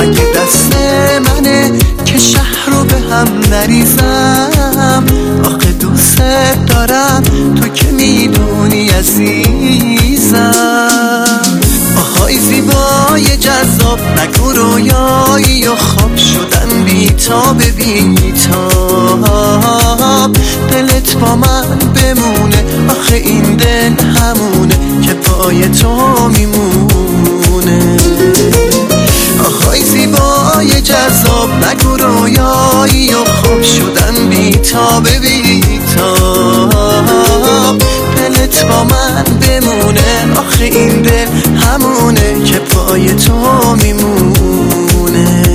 اگه دست منه که شهر رو به هم نریزم. آخه دوست دارم تو که میدونی عزیزم. آهای زیبای جذاب نگو رویایی و خواب شدن بیتاب بیتاب. دلت با من بمونه آخه این دل همونه که پای تو میمونه. آهای زیبای جذاب نگو رویایی و خواب شدن بیتاب بیتاب. دلت با من بمونه آخه این دل همونه که پای تو میمونه.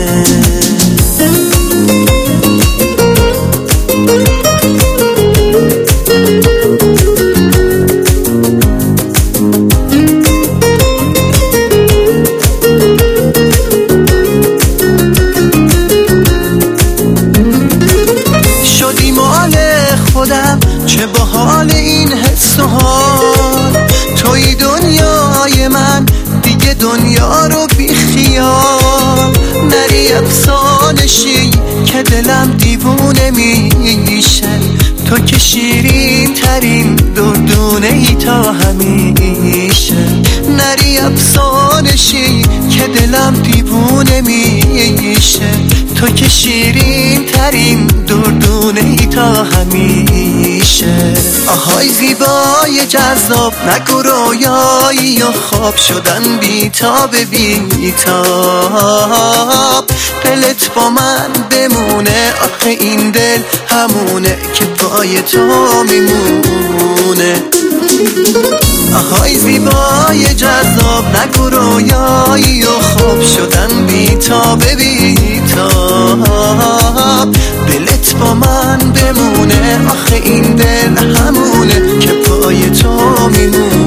شدی مال خودم چه باحال این حس و حال. توی دنیای من دیگه دنیا رو بی خیال. نری افسانشی که دلم دیوونه میشه. تو که شیرین ترین دردونه ای تا همیشه. نری افسانشی که دلم دیوونه میشه. تو که شیرین ترین دردونه ای تا همیشه. آهای زیبای جذاب نگو رویایی و خواب شدن بیتاب بیتاب. دلت با من بمونه آخه این دل همونه که پای تو میمونه. آهای زیبای جذاب نگو رویایی و خواب شدن بیتاب بیتاب. دلت با من بمونه آخه این دل همونه که پای تو میمونه.